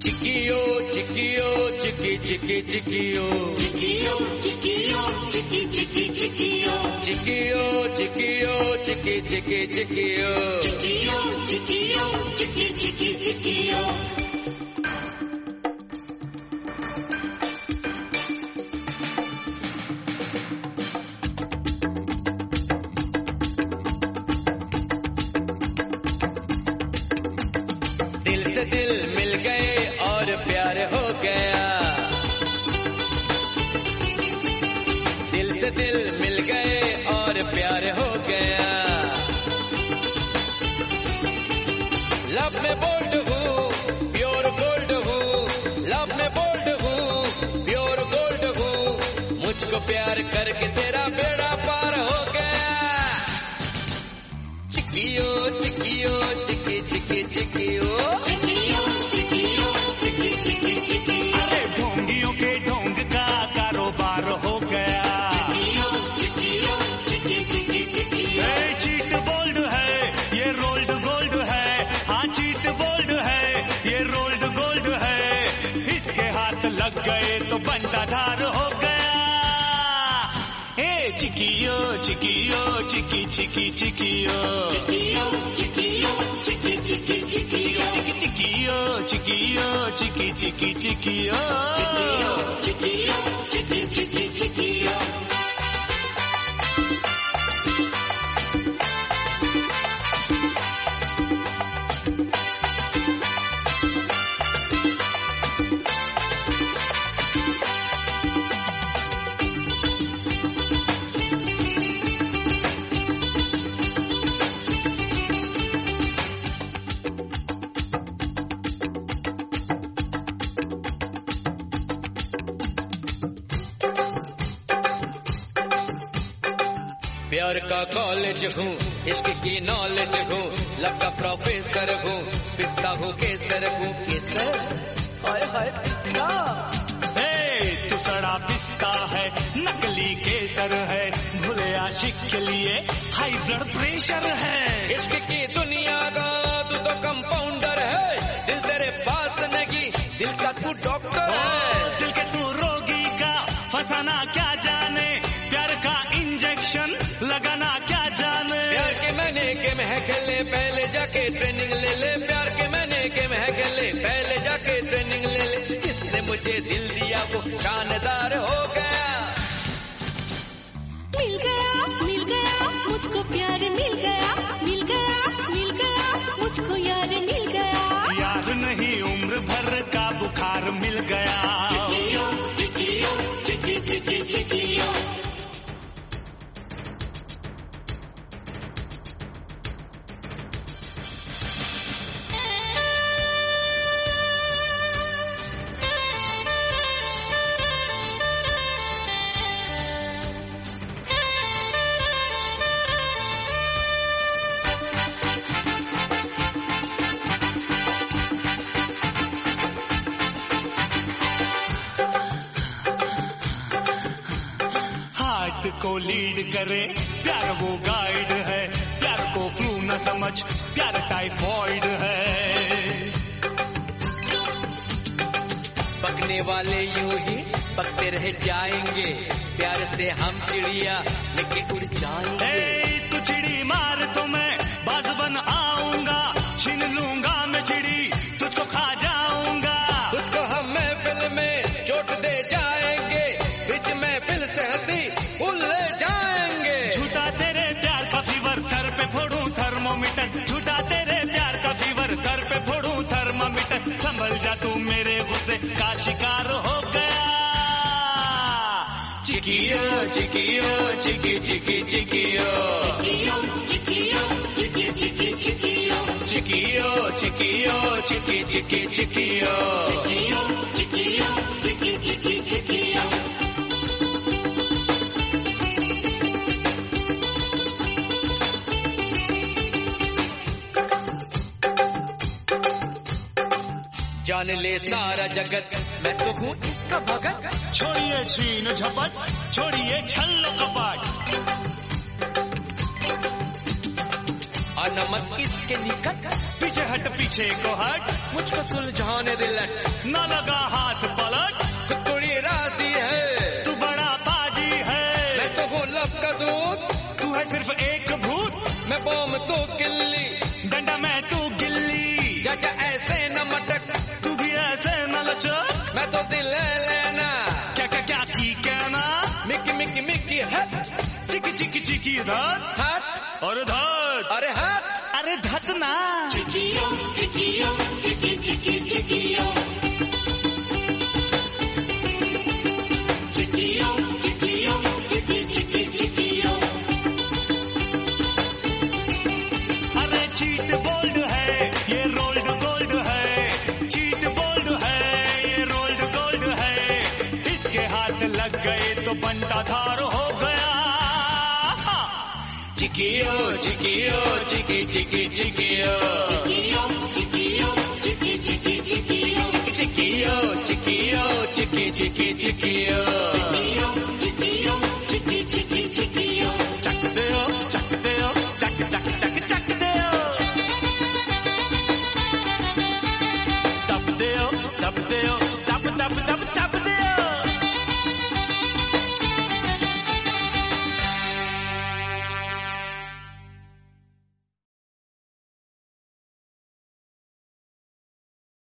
चिकियो चिकियो चिकी चिकी चिकियो चिकियो चिकियो चिकी चिकी चिकियो चिकियो चिकियो चिकी चिकी चिकियो चिकियो चिकियो चिकी चिकी चिकियो दिल से दिल मिल गए और प्यार हो गया, दिल से दिल मिल गए और प्यार हो गया। लव में बोल्ड हूँ, प्योर गोल्ड हूँ, लव में बोल्ड हूँ, प्योर गोल्ड हूँ। मुझको प्यार करके तेरा बेड़ा पार हो गया। चिकियो चिकियो चिकी चिकी चिकियो चिकियो चिकियो चिकी चिकी चिकियो अरे ढोंगियों के ढोंग का कारोबार हो गया। चिकियो चिकियो चिकी चिकी चिकियो ए, चीट बोल्ड है ये रोल्ड गोल्ड है, हाँ चीट बोल्ड है ये रोल्ड गोल्ड है। इसके हाथ लग गए तो बंटाधार हो गया। ए चिकियो चिकियो चिकी चिकी चिकियो चिकियो चिकियो चिकी चिकी चिकियो चिकियो चिकियो चिकी चिकी चिकियो चिकियो चिकियो चिकी चिकी चिकियो प्यार का कॉलेज हूँ, इश्क की नॉलेज हूँ, लव का प्रोफेसर हूँ, पिस्ता हूँ केसर हूँ। केसर हाय हाय पिस्ता। ए, तू सड़ा पिस्ता है नकली केसर है, भूले आशिक के लिए हाई ब्लड प्रेशर है। इश्क की दुनिया का तू तो कंपाउंडर है, दिल तेरे पास नहीं, दिल का तू डॉक्टर है। दिल के तू रोगी का फंसाना क्या जाने, प्यार का इंजेक्शन लगाना क्या जाने। प्यार के मैंने गेम है खेले, पहले जाके ट्रेनिंग ले ले। प्यार के मैंने गेम है खेले, पहले जाके ट्रेनिंग ले ले। जिसने मुझे दिल दिया वो शानदार हो गया। मिल गया मुझको प्यार मिल गया, मिल गया मुझको यार मिल गया। यार नहीं उम्र भर का बुखार मिल गया। चिकियो चिकियो चिकी चिकी चिकियो हार्ट को लीड करे प्यार वो गाइड है, प्यार को फ्लू न समझ प्यार टाइफॉइड है। पकने वाले यूं ही पकते रह जाएंगे, प्यार से हम चिड़िया लेके उड़ जाएंगे। ए, तू चिड़ी मार तो मैं बाज बन आऊंगा, छीन लूंगा मैं चिड़ी तुझको खा जाऊंगा। तुझको हम महफिल में चोट दे जाएंगे, बीच महफिल से हंसी भूल ले जाएंगे। झूठा तेरे प्यार का फीवर सर पे फोड़ूं थर्मोमीटर, झूठा तेरे प्यार का फीवर सर पे फोड़ूं थर्मोमीटर। संभल जा तू मेरे गुस्से का शिकार हो गया। चिकियो चिकियो चिकी चिकी चिकियो चिकियो चिकियो चिकी चिकी चिकियो चिकियो चिकियो चिकी चिकी चिकियो चिकियो चिकियो चिकी चिकी चिकियो जान ले सारा जगत मैं तो हूँ इसका भगत। छोड़िए छीन झपट, छोड़िए छल्लो कपट। आना मत इसके निकट, पीछे हट पीछे को हट, मुझको सुलझाने दे लट, न लगा हाथ पलट, खुद थोड़ी राजी है, तू बड़ा बाजी है, मैं तो हूँ लब का दूध, तू है सिर्फ एक भूत, मैं बॉम तो किल्ली, डंडा मैं तू गिल्ली, चाचा ऐसे न मटक, तू भी ऐसे न लचक, मैं तो दिल है लेना, क्या क्या क्या की कहना, मिकी मिकी मिकी हट, चिकी चिकी चिकी धर, हट और धर, अरे हट, अरे धत ना, चिकियो चिकियो चिकी चिकी चिकियो चिकियो चिकियो चिकी चिकी चिकियो। अरे चीट बोल्ड है ये रोल्ड गोल्ड है, चीट बोल्ड है ये रोल्ड गोल्ड है, इसके हाथ लग गए तो बंटा धार हो गया, चिकियो चिकियो चिकी चिकी चिकियो, चिकियो चिकियो चिकी चिकी चिकियो चिकियो चिकियो चिकी चिकी चिकियो।